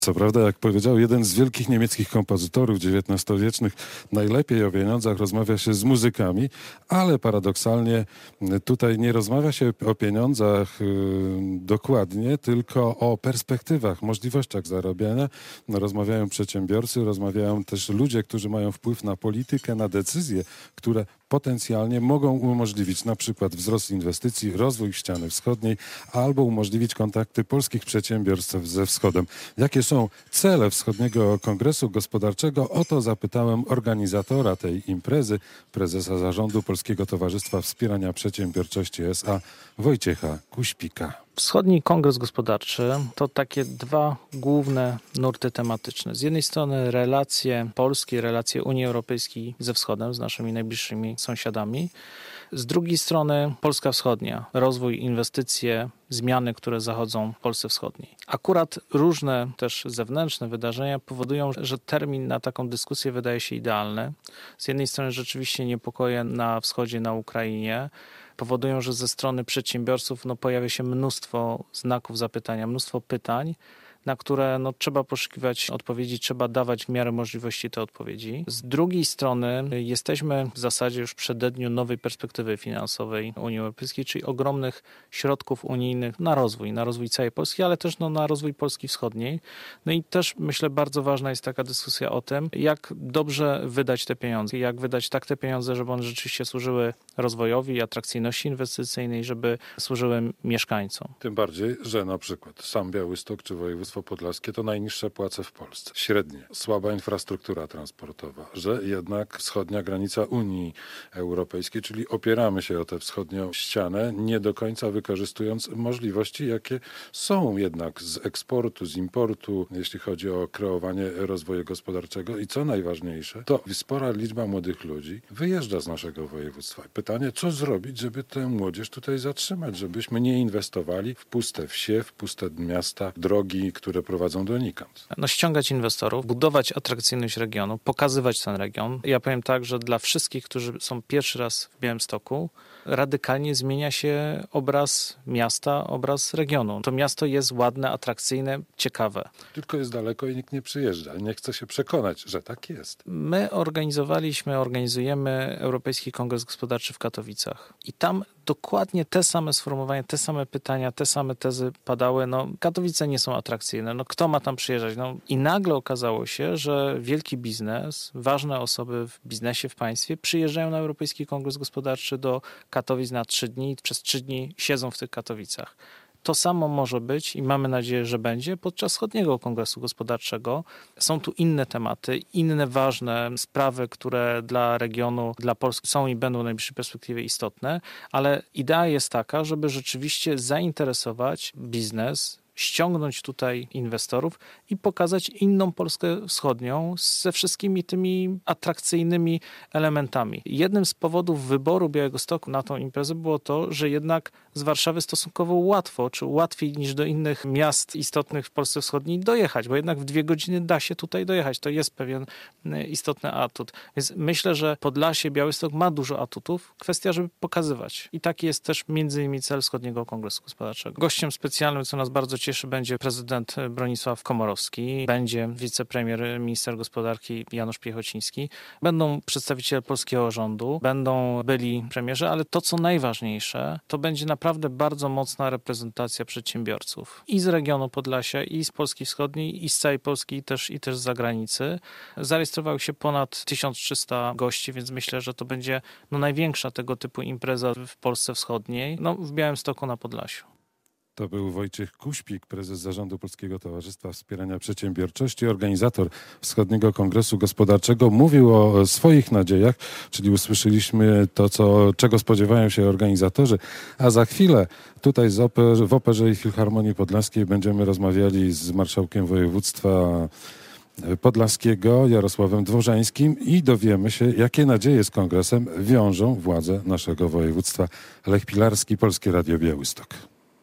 Co prawda, jak powiedział jeden z wielkich niemieckich kompozytorów XIX-wiecznych, najlepiej o pieniądzach rozmawia się z muzykami, ale paradoksalnie tutaj nie rozmawia się o pieniądzach dokładnie, tylko o perspektywach, możliwościach zarabiania. Rozmawiają przedsiębiorcy, rozmawiają też ludzie, którzy mają wpływ na politykę, na decyzje, które potencjalnie mogą umożliwić na przykład wzrost inwestycji, rozwój ściany wschodniej albo umożliwić kontakty polskich przedsiębiorstw ze wschodem. Jakie są cele Wschodniego Kongresu Gospodarczego? O to zapytałem organizatora tej imprezy, prezesa zarządu Polskiego Towarzystwa Wspierania Przedsiębiorczości S.A. Wojciecha Kuśpika. Wschodni Kongres Gospodarczy to takie dwa główne nurty tematyczne. Z jednej strony relacje polskie, relacje Unii Europejskiej ze Wschodem, z naszymi najbliższymi sąsiadami. Z drugiej strony Polska Wschodnia, rozwój, inwestycje, zmiany, które zachodzą w Polsce Wschodniej. Akurat różne też zewnętrzne wydarzenia powodują, że termin na taką dyskusję wydaje się idealny. Z jednej strony rzeczywiście niepokoje na wschodzie, na Ukrainie, powodują, że ze strony przedsiębiorców pojawia się mnóstwo znaków zapytania, mnóstwo pytań, na które trzeba poszukiwać odpowiedzi, trzeba dawać w miarę możliwości te odpowiedzi. Z drugiej strony jesteśmy w zasadzie już w przededniu nowej perspektywy finansowej Unii Europejskiej, czyli ogromnych środków unijnych na rozwój całej Polski, ale też na rozwój Polski Wschodniej. I też myślę bardzo ważna jest taka dyskusja o tym, jak dobrze wydać te pieniądze, jak wydać tak te pieniądze, żeby one rzeczywiście służyły rozwojowi, atrakcyjności inwestycyjnej, żeby służyły mieszkańcom. Tym bardziej, że na przykład sam Białystok czy województwo podlaskie to najniższe płace w Polsce. Średnie. Słaba infrastruktura transportowa, że jednak wschodnia granica Unii Europejskiej, czyli opieramy się o tę wschodnią ścianę, nie do końca wykorzystując możliwości, jakie są jednak z eksportu, z importu, jeśli chodzi o kreowanie rozwoju gospodarczego. I co najważniejsze, to spora liczba młodych ludzi wyjeżdża z naszego województwa. Pytanie, co zrobić, żeby tę młodzież tutaj zatrzymać, żebyśmy nie inwestowali w puste wsie, w puste miasta, drogi, które prowadzą donikąd. Ściągać inwestorów, budować atrakcyjność regionu, pokazywać ten region. Ja powiem tak, że dla wszystkich, którzy są pierwszy raz w Białymstoku, radykalnie zmienia się obraz miasta, obraz regionu. To miasto jest ładne, atrakcyjne, ciekawe. Tylko jest daleko i nikt nie przyjeżdża. Nie chce się przekonać, że tak jest. My organizujemy Europejski Kongres Gospodarczy w Katowicach. I tam dokładnie te same sformułowania, te same pytania, te same tezy padały. Katowice nie są atrakcyjne. Kto ma tam przyjeżdżać? I nagle okazało się, że wielki biznes, ważne osoby w biznesie, w państwie przyjeżdżają na Europejski Kongres Gospodarczy do Katowic na 3 dni. Przez 3 dni siedzą w tych Katowicach. To samo może być i mamy nadzieję, że będzie podczas Wschodniego Kongresu Gospodarczego. Są tu inne tematy, inne ważne sprawy, które dla regionu, dla Polski są i będą w najbliższej perspektywie istotne, ale idea jest taka, żeby rzeczywiście zainteresować biznes, ściągnąć tutaj inwestorów i pokazać inną Polskę Wschodnią ze wszystkimi tymi atrakcyjnymi elementami. Jednym z powodów wyboru Białegostoku na tą imprezę było to, że jednak z Warszawy stosunkowo łatwo, czy łatwiej niż do innych miast istotnych w Polsce Wschodniej dojechać, bo jednak w 2 godziny da się tutaj dojechać. To jest pewien istotny atut. Więc myślę, że Podlasie, Białystok ma dużo atutów. Kwestia, żeby pokazywać. I taki jest też między innymi cel Wschodniego Kongresu Gospodarczego. Gościem specjalnym, co nas bardzo cieszy, będzie prezydent Bronisław Komorowski, będzie wicepremier, minister gospodarki Janusz Piechociński, będą przedstawiciele polskiego rządu, będą byli premierzy, ale to, co najważniejsze, to będzie naprawdę bardzo mocna reprezentacja przedsiębiorców i z regionu Podlasia, i z Polski Wschodniej, i z całej Polski, i też z zagranicy. Zarejestrowało się ponad 1300 gości, więc myślę, że to będzie największa tego typu impreza w Polsce Wschodniej, w Białymstoku na Podlasiu. To był Wojciech Kuśpik, prezes zarządu Polskiego Towarzystwa Wspierania Przedsiębiorczości, organizator Wschodniego Kongresu Gospodarczego. Mówił o swoich nadziejach, czyli usłyszeliśmy to, czego spodziewają się organizatorzy. A za chwilę tutaj w Operze i Filharmonii Podlaskiej będziemy rozmawiali z marszałkiem województwa podlaskiego Jarosławem Dworzańskim i dowiemy się, jakie nadzieje z kongresem wiążą władze naszego województwa. Lech Pilarski, Polskie Radio Białystok.